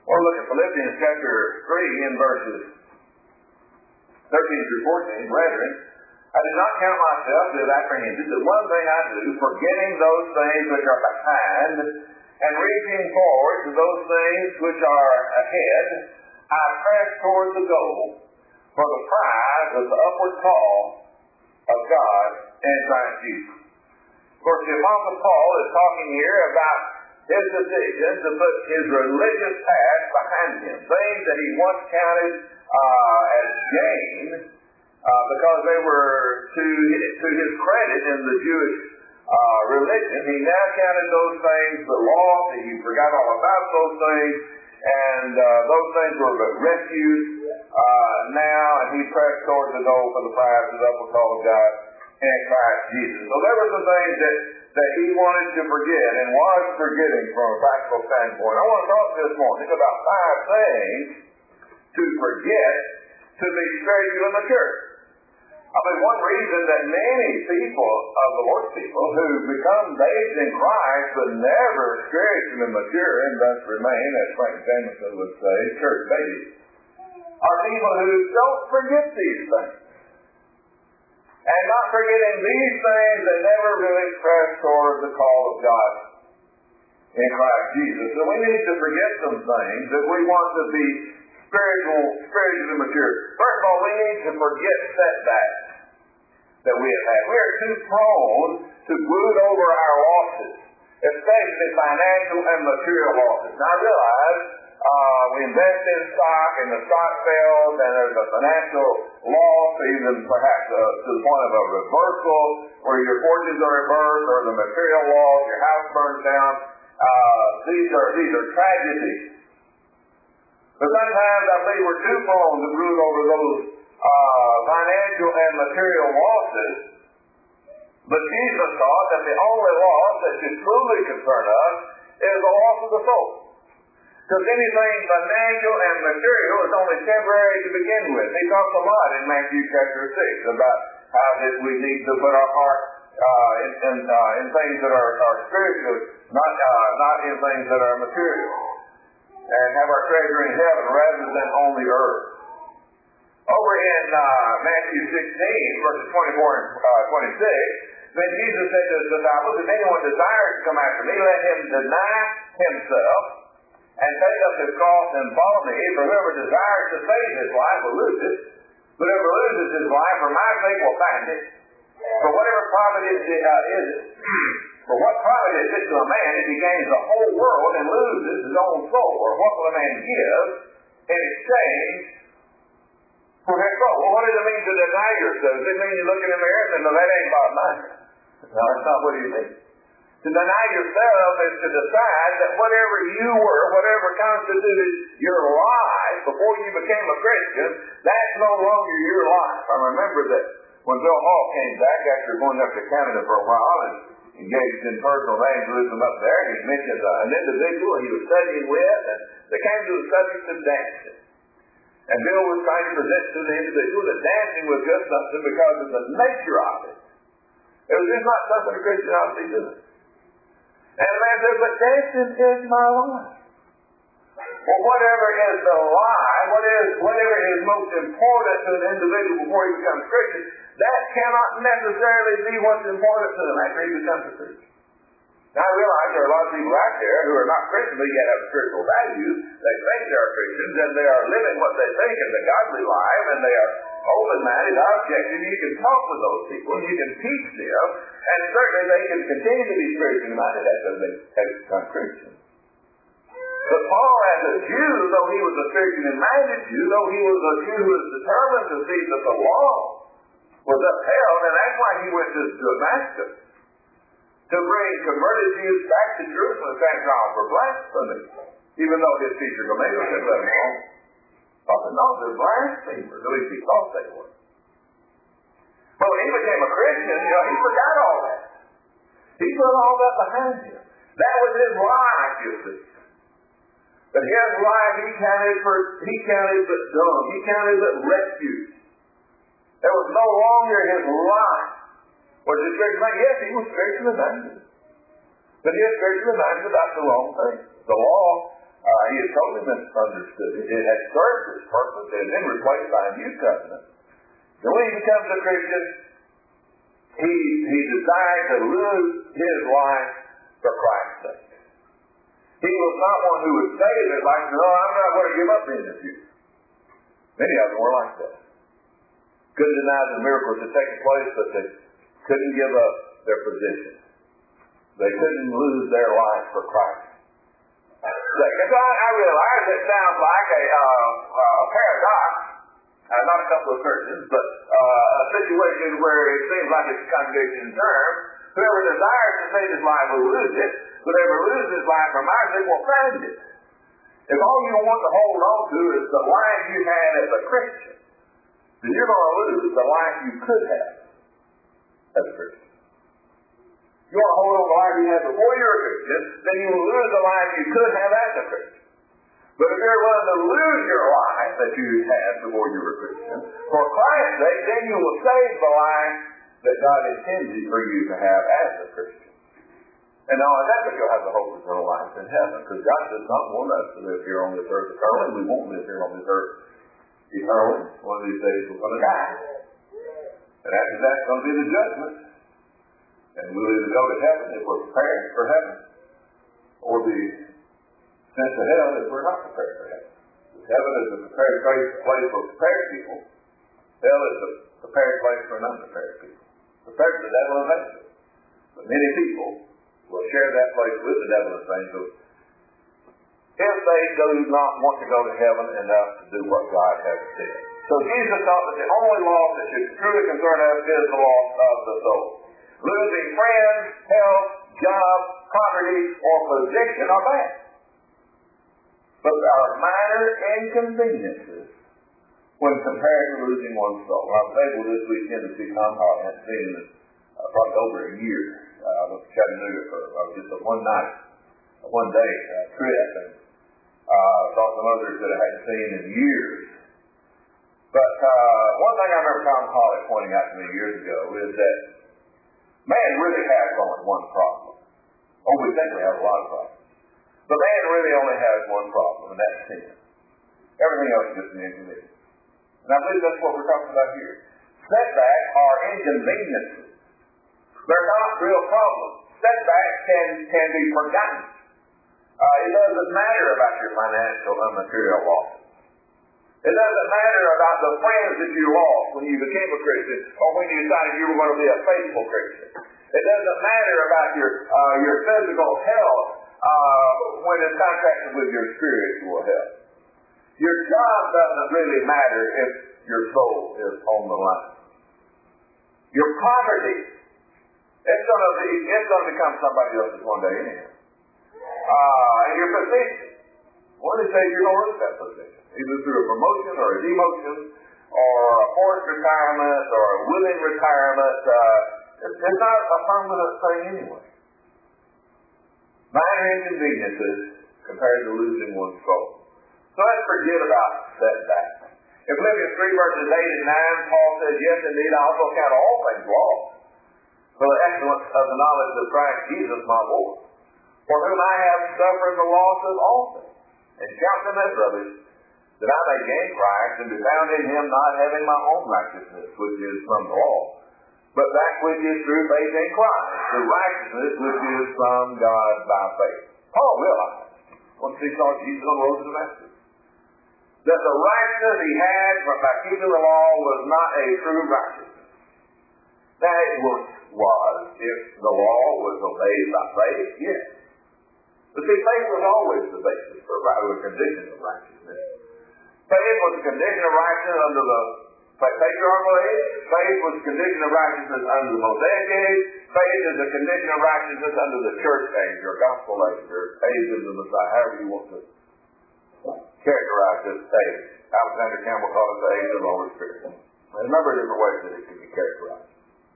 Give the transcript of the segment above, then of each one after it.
We'll look at Philippians chapter 3 in verses 13 through 14. Brethren, I do not count myself to have apprehended, but one thing I do, forgetting those things which are behind, and reaching forward to those things which are ahead, I press toward the goal for the prize of the upward call of God in Christ Jesus. Of course, the Apostle Paul is talking here about his decision to put his religious past behind him, things that he once counted as gain because they were to his credit in the Jewish religion. He now counted those things but lost, and he forgot all about those things, and those things were but refuse now, and he pressed toward the goal for the prize of the upward call of God in Christ Jesus. So there were some things that he wanted to forget and was forgetting from a practical standpoint. I want to talk this morning about 5 things to forget to be spiritually mature. I mean, one reason that many people of the Lord's people who become babes in Christ but never spiritually mature and thus remain, as Frank Jameson would say, church babies, are people who don't forget these things. And not forgetting these things, they never really press toward the call of God in Christ Jesus. So we need to forget some things that we want to be spiritually mature. First of all, we need to forget setbacks that we have had. We are too prone to brood over our losses, especially financial and material losses. Now I realize we invest in stock and the stock fails and there's a financial loss, even perhaps to the point of a reversal where your fortunes are reversed or the material loss, your house burns down. These are tragedies. But sometimes I believe we're too prone to brood over those financial and material losses. But Jesus taught that the only loss that should truly concern us is the loss of the soul. Because anything financial and material is only temporary to begin with. He talks a lot in Matthew chapter 6 about how that we need to put our heart in things that are spiritual, not in things that are material. And have our treasure in heaven rather than on the earth. Over in Matthew 16, verses 24 and 26, then Jesus said to his disciples, if anyone desires to come after me, let him deny himself and take up his cross and follow me. For whoever desires to save his life will lose it, but whoever loses his life for my sake will find it. For whatever profit is it? For what profit is it to a man if he gains the whole world and loses his own soul? Or what will a man give in exchange for his soul? Well, what does it mean to deny yourself? Does it mean you look in the mirror and say, no, that ain't about mine? No, that's not what he means. To deny yourself is to decide that whatever you were, whatever constituted your life before you became a Christian, that's no longer your life. I remember that when Bill Hall came back after going up to Canada for a while and engaged in personal evangelism up there, he mentioned an individual he was studying with, and they came to the subject of dancing. And Bill was trying to present to the individual that dancing was just something because of the nature of it. It was just not something a Christian ought to be doing. And the man said, but dancing is my life. Well, whatever is the lie, whatever is most important to an individual before he becomes Christian, that cannot necessarily be what's important to them after he becomes a Christian. Now, I realize there are a lot of people out there who are not Christian, but yet have spiritual values. They think they are Christians, and they are living what they think is a godly life, and they are open-minded, objective. You can talk with those people, and you can teach them, and certainly they can continue to be spiritually minded after they have become Christians. But Paul, as a Jew, though he was a spiritually minded Jew, though he was a Jew who was determined to see that the law was upheld, and that's why he went to Damascus, to bring converted Jews back to Jerusalem and thank God for blasphemy, even though his teacher Gamaliel said, let them home. But no, they're blasphemers, at least he thought they were. But when he became a Christian, he forgot all that. He put all that behind him. That was his life, you see. But his life, he counted but dung. He counted but refuse. There was no longer his life. Was he spiritually minded? Yes, he was spiritually minded. But he was spiritually minded about the wrong thing. The law, he he had totally misunderstood it. It had served its purpose. It had been replaced by a new covenant. And when he becomes a Christian, he desired to lose his life for Christ's sake. He was not one who would save his life and say, "Oh, I'm not going to give up in the future." Many of them were like that. Couldn't deny the miracles that taken place, but they couldn't give up their position. They couldn't lose their life for Christ. So I realize it sounds like a paradox, not a couple of Christians, but a situation where it seems like it's a contradiction in terms. Whoever desires to save his life will lose it. Whoever loses his life for my sake will find it. If all you want to hold on to is the life you had as a Christian, then you're going to lose the life you could have as a Christian. You want to hold on to the life you had before you were a Christian, then you will lose the life you could have as a Christian. But if you're willing to lose your life that you had before you were a Christian, for Christ's sake, then you will save the life that God intended for you to have as a Christian. And not only that, but you'll have the hope of eternal life in heaven, because God does not want us to live here on this earth eternally. We won't live here on this earth eternally. One of these days we're going to die. And after that's going to be the judgment. And we'll either go to heaven if we're prepared for heaven, or be sent to hell if we're not prepared for heaven. Heaven is a prepared place for prepared people. Hell is a prepared place for unprepared people. Prepared for the devil and angels. But many people will share that place with the devil and angels if they do not want to go to heaven enough to do what God has said. So Jesus taught that the only loss that should truly concern us is the loss of the soul. Losing friends, health, job, property, or position are bad. But there are minor inconveniences when compared to losing one's soul. I was able this weekend to see Tom Hart. I hadn't seen him in probably over a year. I went to Chattanooga for just a one day trip, and saw some others that I hadn't seen in years. But one thing I remember Tom Hart pointing out to me years ago is that man really has only one problem. Oh, we think we have a lot of problems. But man really only has one problem, and that's sin. Everything else is just an inconvenience. And I believe that's what we're talking about here. Setbacks are inconveniences. They're not real problems. Setbacks can be forgotten. It doesn't matter about your financial and material losses. It doesn't matter about the friends that you lost when you became a Christian or when you decided you were going to be a faithful Christian. It doesn't matter about your physical health when it's contrasted with your spiritual health. Your job doesn't really matter if your soul is on the line. Your poverty, it's going to become somebody else's one day anyhow. And your position, one day you're going to lose that position, either through a promotion or a demotion or a forced retirement or a willing retirement. It's not a permanent thing anyway. Minor inconveniences compared to losing one's soul. So let's forget about setbacks. In Philippians 3 verses 8 and 9, Paul says, "Yes, indeed, I also count all things lost for the excellence of the knowledge of Christ Jesus my Lord, for whom I have suffered the loss of all things, and count them as rubbish, that I may gain Christ and be found in him, not having my own righteousness, which is from the law, but that which is through faith in Christ, the righteousness which is from God by faith." Paul realized, once he saw Jesus on the road to Damascus, that the righteousness he had by keeping the law was not a true righteousness. Now it was if the law was obeyed by faith, yes. But see, faith was always the basis for a condition of righteousness. Faith was a condition of righteousness under the patriarchal age. Faith was a condition of righteousness under the Mosaic age. Faith is a condition of righteousness under the church age or gospel age or age of the Messiah, however you want to characterize this age. Alexander Campbell called it the age of the Holy Spirit. There's a number of different ways that it can be characterized.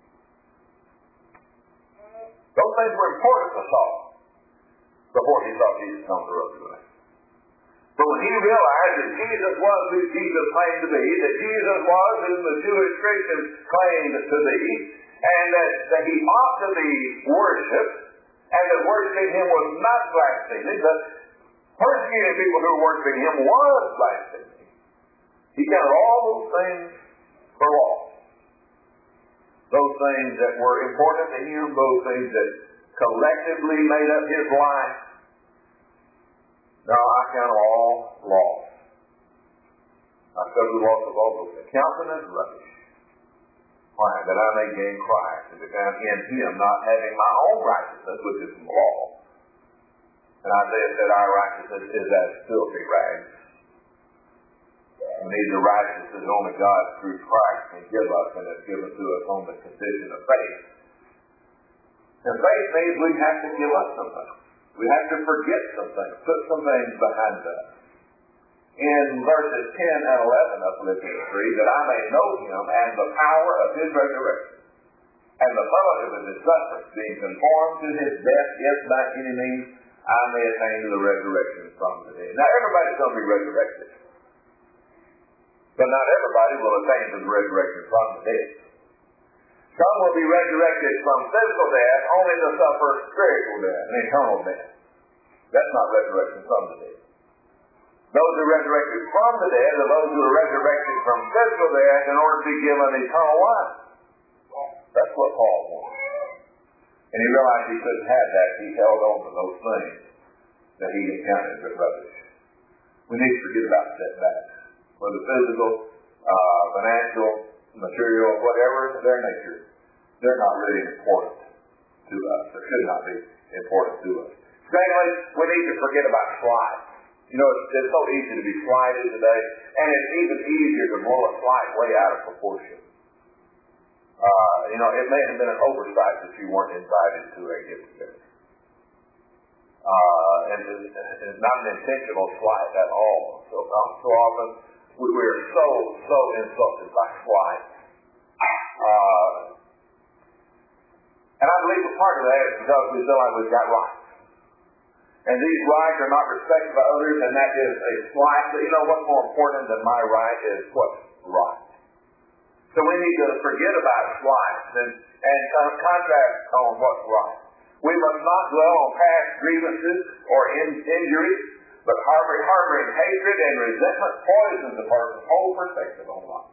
Those things were important to Saul before he saw Jesus on the road to Damascus. But when he realized that Jesus was who Jesus claimed to be, that Jesus was who the Jewish Christians claimed to be, and that he ought to be worshipped, and that worshiping him was not blasphemy, but persecuting persecuting people who were worshiping him was blasphemy. He counted all those things for loss. Those things that were important to him, those things that collectively made up his life. No, I count all loss. I suffer the loss of all those things. Count them as rubbish. Why? That I may gain Christ, and that in him not having my own righteousness, which is from the law. And Isaiah said our righteousness is as filthy rags. We need the righteousness only God through Christ can give us, and it's given to us on the condition of faith. And faith means we have to give up something. We have to forget some things, put some things behind us. In verses 10 and 11 of Philippians 3, that I may know him and the power of his resurrection, and the fellowship of his sufferings, being conformed to his death, if by any means I may attain to the resurrection from the dead. Now everybody's going to be resurrected. But not everybody will attain to the resurrection from the dead. Some will be resurrected from physical death only to suffer spiritual death and eternal death. That's not resurrection from the dead. Those who are resurrected from the dead are those who are resurrected from physical death in order to be given eternal life. That's what Paul wanted. And he realized he couldn't have that. He held on to those things that he encountered as rubbish. We need to forget about setbacks. Whether physical, financial, material, whatever their nature, they're not really important to us, or should not be important to us. Secondly, we need to forget about slides. You know, it's so easy to be slighted today, and it's even easier to blow a slight way out of proportion. It may have been an oversight that you weren't invited to a get together. And it's not an intentional slight at all. So often we're so insulted by slight. And I believe a part of that is because we feel like we've got rights. And these rights are not respected by others, and that is a slight. You know what's more important than my right is what's right. So we need to forget about slights and contrast on what's right. We must not dwell on past grievances or injuries, but harboring hatred and resentment poisons a person's whole perspective on life.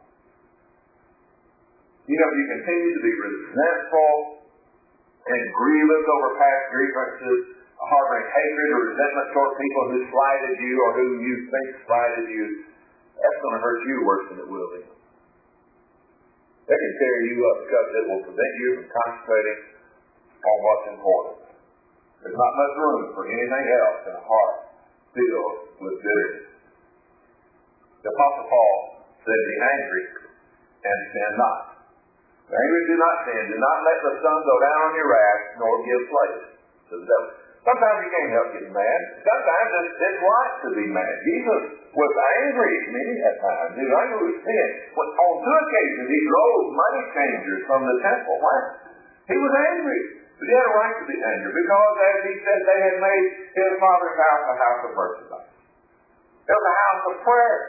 You know, if you continue to be resentful and grievous over past grievances, harboring hatred or resentment toward people who slighted you or who you think slighted you, that's going to hurt you worse than it will them. They can tear you up because it will prevent you from concentrating on what's important. There's not much room for anything else in a heart filled with bitterness. The Apostle Paul said, be angry and sin not. Be angry, do not sin. Do not let the sun go down on your wrath, nor give place to the devil. Sometimes you can't help getting mad. Sometimes it's right to be mad. Jesus was angry many a time. He was angry with sin. On 2 occasions, he drove money changers from the temple. Why? He was angry. But he had a right to be angry because, as he said, they had made his father's house a house of merchandise. It was a house of prayer.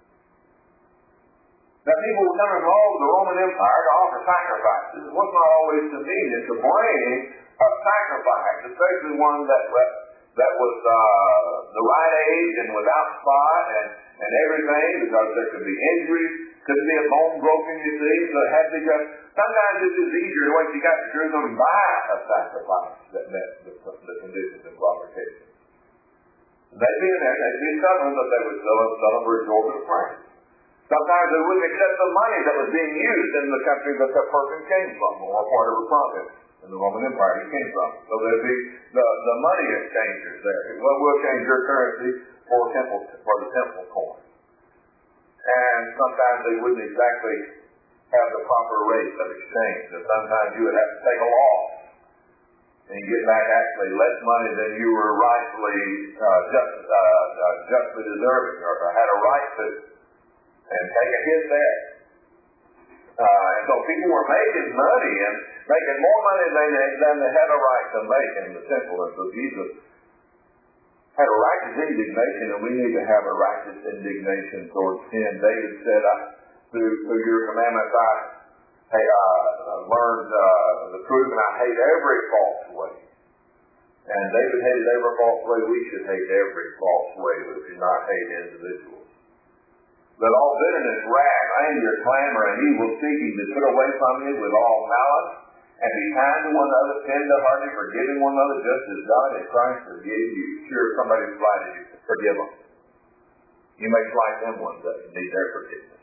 Now, people were coming from all over the Roman Empire to offer sacrifices. It was not always convenient to bring a sacrifice, especially one that was the right age and without spot and everything, because there could be injuries, could be a bone broken, you see, so it had to be just. Sometimes it's just easier once you got to Jerusalem and buy a sacrifice that met the conditions and qualifications. They'd be in there, they'd be stubborn, but they would sell them for exorbitant price. Sometimes they wouldn't accept the money that was being used in the country that that person came from, or whatever province in the Roman Empire he came from. So there'd be the money exchangers there. Well, we'll change your currency for the temple coin. And sometimes they wouldn't exactly have the proper rate of exchange. So sometimes you would have to take a loss and get back actually less money than you were rightfully justly deserving, or had a right to, and take a hit there. And so people were making money and making more money than they had a right to make in the temple. And so Jesus had a righteous indignation, and we need to have a righteous indignation towards sin. David said, through your commandments I learned the truth, and I hate every false way. And David hated every false way. We should hate every false way but do not hate individuals. Let all bitterness, wrath, anger, clamor, and evil speaking be put away from you with all malice, and be kind to one another, tender-hearted, forgiving one another, just as God in Christ forgave you. Sure, somebody slighted you, forgive them. You may slight them one day and need their forgiveness.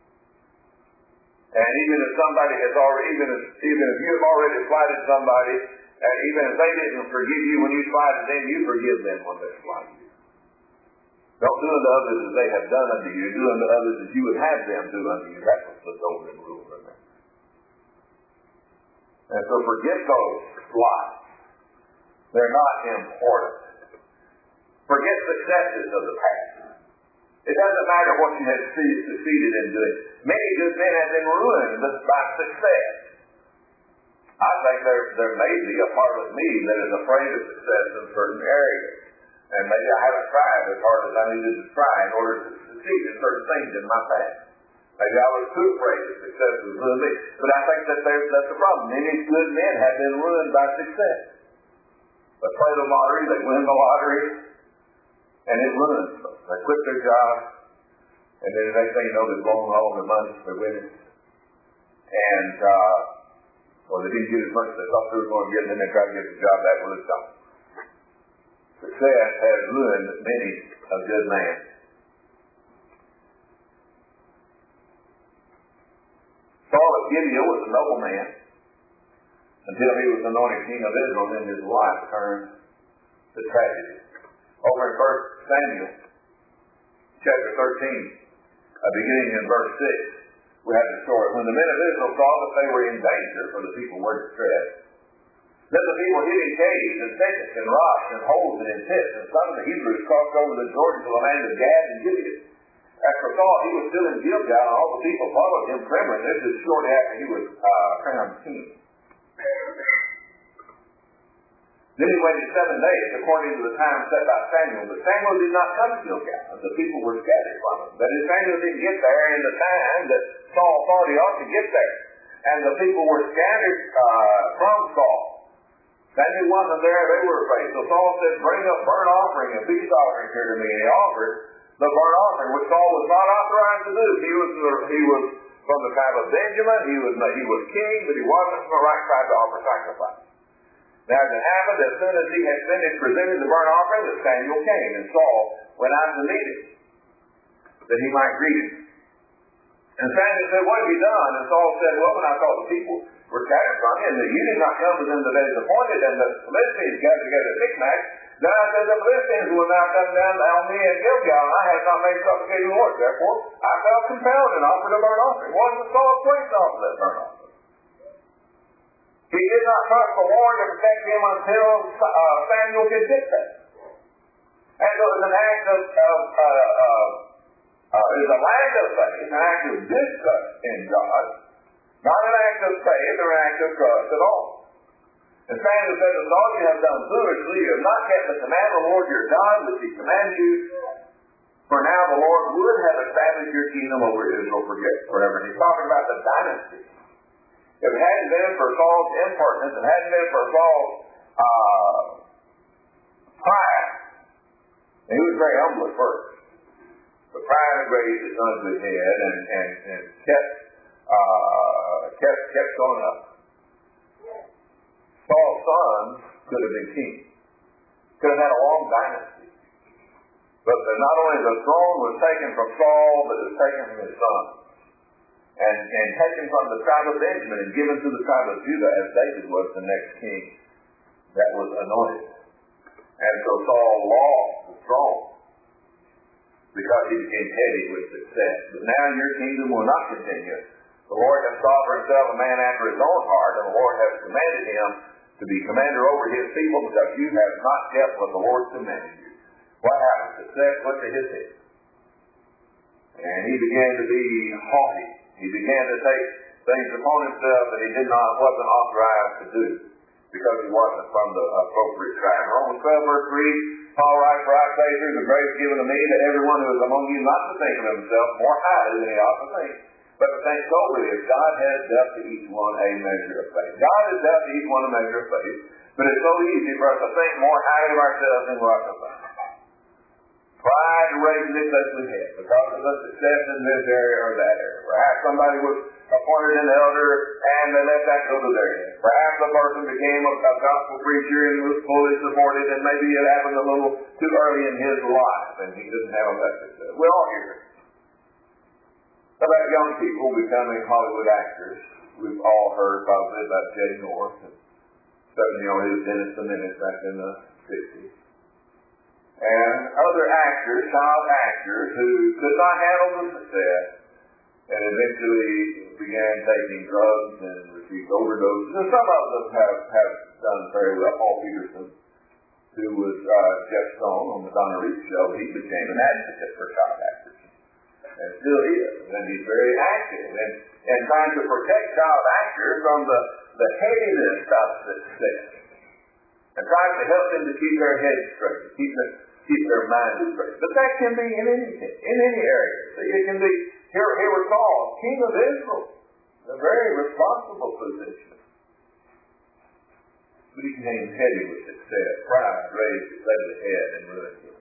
And even if somebody has already, even if you have already slighted somebody, and even if they didn't forgive you when you slighted them, you forgive them when they slight you. Don't do unto others as they have done unto you. Do unto others as you would have them do unto you. That's what the golden rule, remember. And so forget those slights. They're not important. Forget successes of the past. It doesn't matter what you have succeeded in doing. Many good men have been ruined by success. I think there may be a part of me that is afraid of success in certain areas. And maybe I haven't tried as hard as I needed to try in order to succeed in certain things in my past. Maybe I was too afraid that success was ruined me. But I think that's the problem. Many good men have been ruined by success. They play the lottery, they win the lottery, and it ruins them. They quit their job, and then the next thing you know, they're blowing all their money, they're winning. And, they didn't get as much as they thought they were going to get, and then they try to get the job back with a job. Success has ruined many a good man. Saul of Gibeah was a noble man until he was anointed king of Israel, then his life turned to tragedy. Over in 1 Samuel, chapter 13, beginning in verse 6, we have the story. When the men of Israel saw that they were in danger, for the people were distressed, then the people hid in caves and thickets and rocks and holes and in pits, and some of the Hebrews crossed over the Jordan to the land of Gad and Gilead. As for Saul, he was still in Gilgal, and all the people followed him trembling. This is shortly after he was crowned king. Then he waited 7 days, according to the time set by Samuel. But Samuel did not come to Gilgal, and the people were scattered from him. That is, Samuel didn't get there in the time that Saul thought he ought to get there. And the people were scattered from Saul. Samuel wasn't there, they were afraid. So Saul said, bring a burnt offering and peace offering here to me. And he offered the burnt offering, which Saul was not authorized to do. He was from the tribe of Benjamin. He was king, but he wasn't from the right tribe to offer sacrifice. Now, as it happened, as soon as he had finished presenting the burnt offering, that Samuel came, and Saul went out to meet him, that he might greet him. And Samuel said, what have you done? And Saul said, well, when I saw the people were scattered from you, and that you did not come within the days appointed, and the Philistines gathered together at Michmash, then I said, the Philistines will now come down on me at Gilgal, and I have not made supplication to the Lord. Therefore, I felt compelled and offered a burnt offering. Wasn't Saul pleased to offer that burnt offering? He did not trust the Lord to protect him until Samuel could get there. And so it was an act of it was a lack of faith, an act of distrust in God, not an act of faith or an act of trust at all. And Samuel said, as all you have done foolishly, you have not kept the command of the Lord your God, which he commanded you. For now the Lord would have established your kingdom over Israel forever. And he's talking about the dynasty. If it hadn't been for Saul's impertinence, it hadn't been for Saul's pride, and he was very humble at first, but pride had raised his son to his head and kept going up. Saul's sons could have been king, could have had a long dynasty, but not only the throne was taken from Saul, but it was taken from his son. And taken from the tribe of Benjamin and given to the tribe of Judah, as David was the next king that was anointed. And so Saul lost the throne because he became heavy with success. But now your kingdom will not continue. The Lord has sought for himself a man after his own heart, and the Lord has commanded him to be commander over his people, because you have not kept what the Lord commanded you. What happened? Success went to his head. And he began to be haughty. He began to take things upon himself that he wasn't authorized to do, because he wasn't from the appropriate tribe. Romans 12, verse 3, Paul writes, for I say through the grace given to me that everyone who is among you not to think of himself more highly than he ought to think, but to think soberly, as God has dealt to each one a measure of faith. God has dealt to each one a measure of faith, but it's so easy for us to think more highly of ourselves than we ought to think. Pride raises its ugly head because of the success in this area or that area. Perhaps somebody was appointed an elder and they let that go to their head. Perhaps a person became a gospel preacher and was fully supported, and maybe it happened a little too early in his life and he didn't have that success. We all hear it. About young people becoming Hollywood actors. We've all heard probably about Jay North, and certainly on his Dennis the Menace back in the 60s. And other actors, child actors, who could not handle the success and eventually began taking drugs and received overdoses. And some of them have done very well. Paul Peterson, who was Jeff Stone on the Donna Reed show, he became an advocate for child actors. And still is. And he's very active and trying to protect child actors from the headiness of success. And trying to help them to keep their heads straight, keep their minds straight. But that can be in any area. See, it can be, here we're called King of Israel, a very responsible position. But he became heady with success. Pride raised his ugly head and ruined him.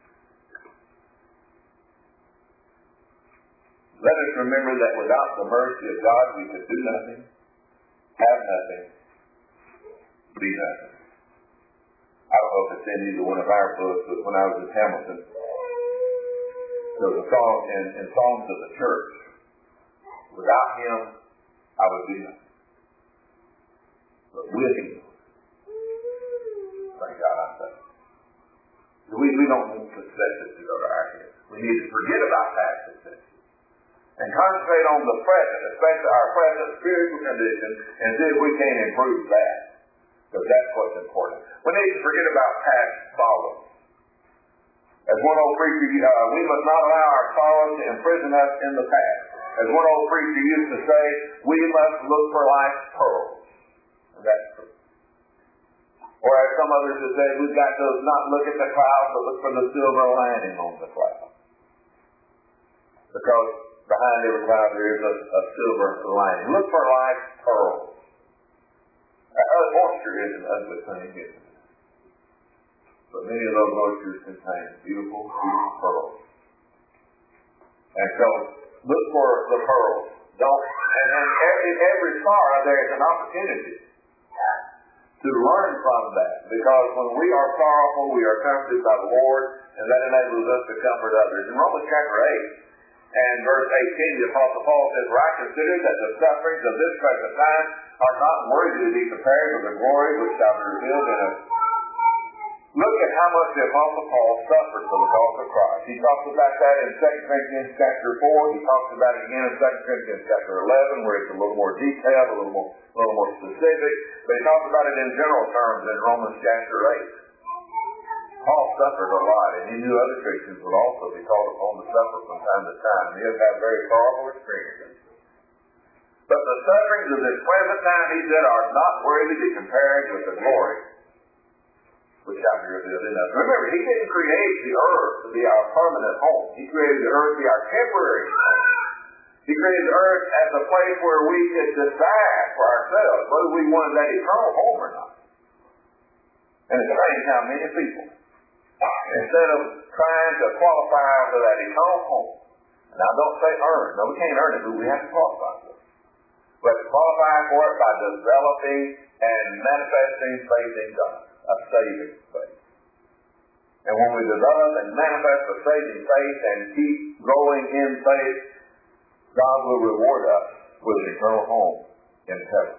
Let us remember that without the mercy of God, we could do nothing, have nothing, be nothing. I don't know if it's in either one of our books, but when I was in Hamilton, there was a song in Songs of the Church. Without him, I would be nothing. But with him, thank God I say. We don't want successes to go to our head. We need to forget about past successes and concentrate on the present, especially our present spiritual condition, and see if we can improve that. Because that's what's important. We need to forget about past sorrows. As one old preacher, we must not allow our sorrows to imprison us in the past. As one old preacher used to say, we must look for life's pearls. And that's true. Or as some others have said, we've got to not look at the clouds, but look for the silver lining on the cloud. Because behind every cloud there is a silver lining. Look for life's pearls. Moisture is an ugly thing, isn't it? But many of those moistures contain beautiful, beautiful pearls. And so, look for the pearls. And every sorrow there is an opportunity to learn from that. Because when we are sorrowful, we are comforted by the Lord, and that enables us to comfort others. In Romans chapter 8, and verse 18, the Apostle Paul says, "For I consider that the sufferings of this present time are not worthy to be compared with the glory which shall be revealed in us." Look at how much the Apostle Paul suffered for the cause of Christ. He talks about that in 2 Corinthians chapter 4. He talks about it again in 2 Corinthians chapter 11, where it's a little more detailed, a little more specific. But he talks about it in general terms in Romans chapter 8. Paul suffered a lot, and he knew other Christians would also be called upon to suffer from time to time. He has had very sorrowful experiences. But the sufferings of this present time, he said, are not worthy to be compared with the glory which shall be revealed in us. Remember, he didn't create the earth to be our permanent home. He created the earth to be our temporary home. He created the earth as a place where we could decide for ourselves whether we wanted that eternal home or not. And it's amazing how many people, instead of trying to qualify for that eternal home, and I don't say earn, no, we can't earn it, but we have to qualify for it. But to qualify for it by developing and manifesting faith in God, a saving faith. And when we develop and manifest a saving faith and keep growing in faith, God will reward us with an eternal home in heaven.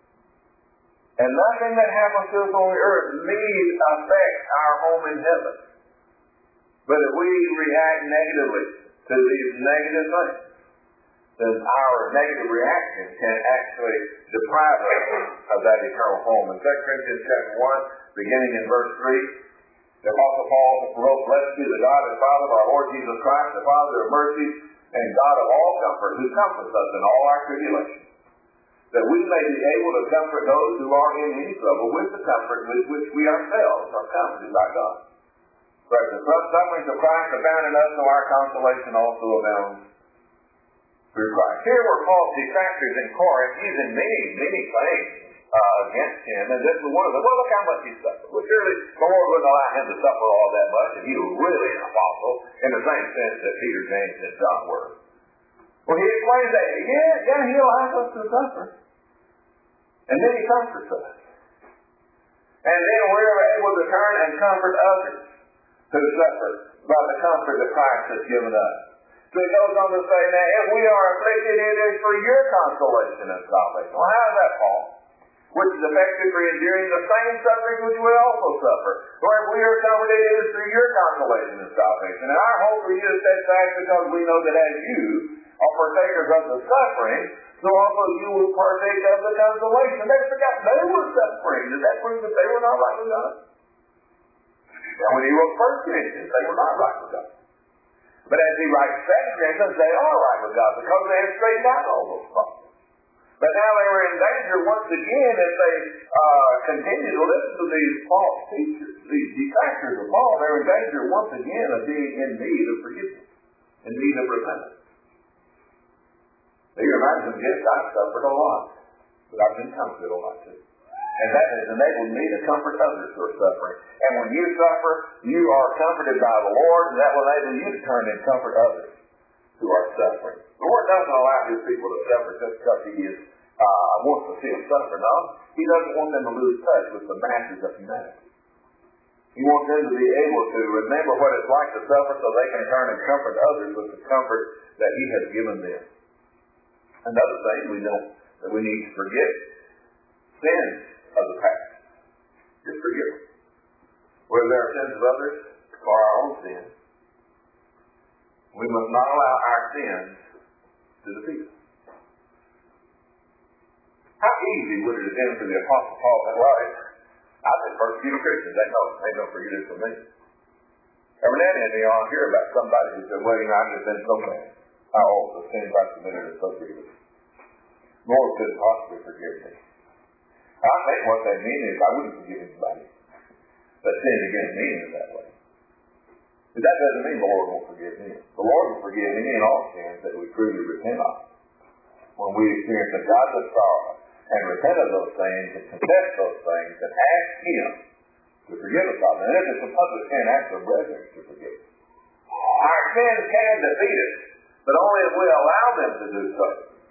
And nothing that happens to us on the earth need affect our home in heaven. But if we react negatively to these negative things, then our negative reaction can actually deprive us of that eternal home. In 2 Corinthians chapter 1, beginning in verse 3, the Apostle Paul wrote, "Blessed be the God and Father of our Lord Jesus Christ, the Father of mercy and God of all comfort, who comforts us in all our tribulation, that we may be able to comfort those who are in any trouble with the comfort with which we ourselves are comforted by God. For as the sufferings of Christ abound in us, so our consolation also abounds through Christ." Here were Paul's detractors in Corinth using many, many things against him, and this is one of them. Well, look how much he suffered. Well, surely the Lord wouldn't allow him to suffer all that much if he was really an apostle, in the same sense that Peter, James, and John were. Well, he explains that, he allows us to suffer. And then he comforts us. And then we're able to turn and comfort others who suffer by the comfort that Christ has given us. So he goes on to say, now, if we are afflicted, it is for your consolation and salvation. Well, how is that, Paul? Which is effective for enduring the same suffering which we also suffer. For if we are comforted, it is for your consolation and salvation. And our hope for you is steadfast, because we know that as you are partakers of the suffering, so also you will partake of the consolation. They forgot they were suffering. Does that prove that they were not right with God? Now, when he wrote 1 Corinthians, they were not right with God. But as he writes 2 Corinthians, they are right with God, because they have straightened out all those problems. But now they were in danger once again if they continue to listen to these false teachers, these detractors of Paul. They're in danger once again of being in need of forgiveness, in need of repentance. They remind them, yes, I've suffered a lot, but I've been comforted a lot too. And that has enabled me to comfort others who are suffering. And when you suffer, you are comforted by the Lord, and that will enable you to turn and comfort others who are suffering. The Lord doesn't allow his people to suffer just because he wants to see them suffer. No, he doesn't want them to lose touch with the masses of humanity. He wants them to be able to remember what it's like to suffer so they can turn and comfort others with the comfort that he has given them. Another thing we know that we need to forget sins of the past. Just forgive them. Whether they are sins of others or our own sins, we must not allow our sins to defeat us. How easy would it have been for the Apostle Paul to write, I've been persecuting Christians. They don't forget it for me. Every now and then you all hear about somebody who's been waiting, I've just been so mad. How old the sins I committed are so grievous. Lord could possibly forgive me. I think what they mean is I wouldn't forgive anybody that sinned against me in that way. But that doesn't mean the Lord won't forgive me. The Lord will forgive any and all sins that we truly repent of. When we experience a godless sorrow and repent of those things and confess those things and ask him to forgive us of them. And if it's a public sin, ask the brethren to forgive us. Our sins can defeat us, but only if we allow them to do so.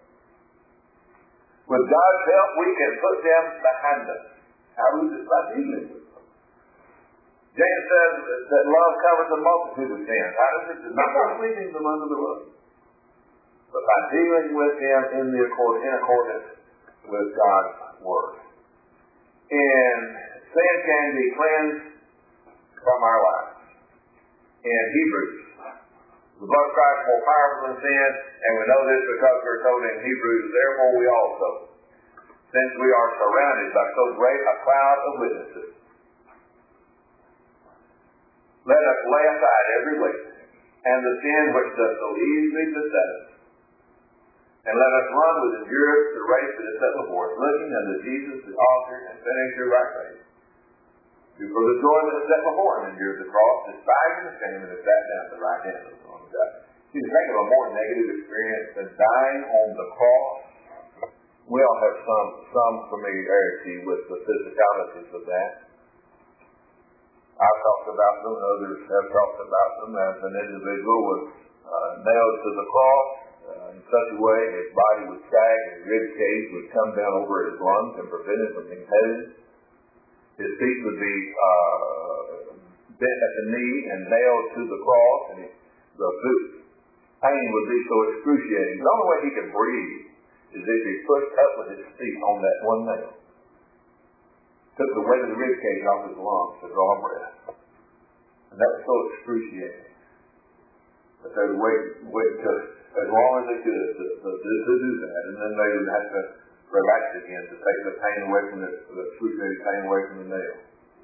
With God's help, we can put them behind us. How do we do this? By dealing with them. James says that love covers a multitude of sins. How does it do? Not by sweeping them under the rug, but by dealing with them in accordance with God's Word. And sin can be cleansed from our lives. In Hebrews, the blood of Christ is more powerful than sin, and we know this because we're told in Hebrews, therefore we also, since we are surrounded by so great a cloud of witnesses, let us lay aside every weight and the sin which does so easily beset us, and let us run with endurance the race that is set before us, looking unto Jesus, the author and finisher of our faith, who for the joy that is set before him endured the cross, despising the shame, and is sat down at the right hand of the throne of God. You can think of a more negative experience than dying on the cross. We all have some familiarity with the physicalities of that. I've talked about them, others have talked about them, as an individual was nailed to the cross in such a way his body would sag, his rib cage would come down over his lungs and prevent him from being headed. His feet would be bent at the knee and nailed to the cross, and the pain would be so excruciating. The only way he could breathe is if he pushed up with his feet on that one nail. Took the weight of the rib cage off his lungs to draw breath. And that was so excruciating that they would wait just as long as they could to do that, and then they would have to relax again to take the pain away from the excruciating pain away from the nail.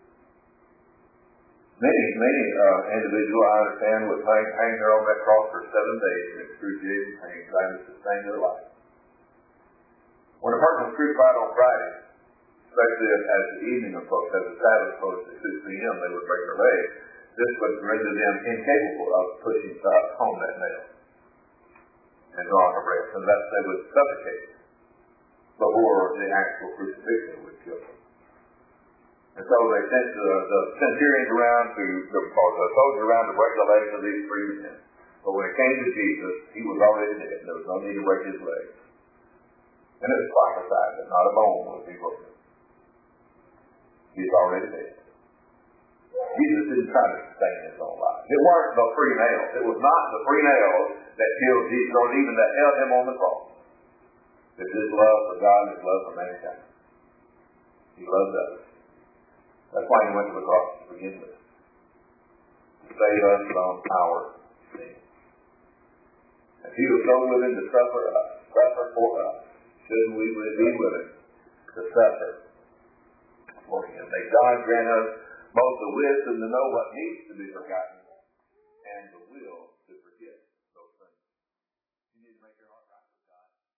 Many individuals, I understand, would hang there on that cross for 7 days in excruciating pain, trying to sustain their life. When a person was crucified on Friday, especially as the evening approached, as the Sabbath approached at 6 p.m., they would break their legs. This would render them incapable of pushing home that nail and drawing a breath, and that they would suffocate. before the actual crucifixion would kill them. And so they sent the centurions around the soldiers around to break the legs of these three men. But when it came to Jesus, he was already dead. There was no need to break his legs. And it was prophesied that not a bone would be broken. He's already dead. Jesus didn't try to sustain his own life. It weren't the three nails. It was not the three nails that killed Jesus, or even that held him on the cross. It's his love for God and his love for mankind. He loved us. That's why he went to the cross to begin with. To save us from our sin. And he was so willing to suffer for us. Shouldn't we be willing to suffer for him? May God grant us both the wisdom to know what needs to be forgotten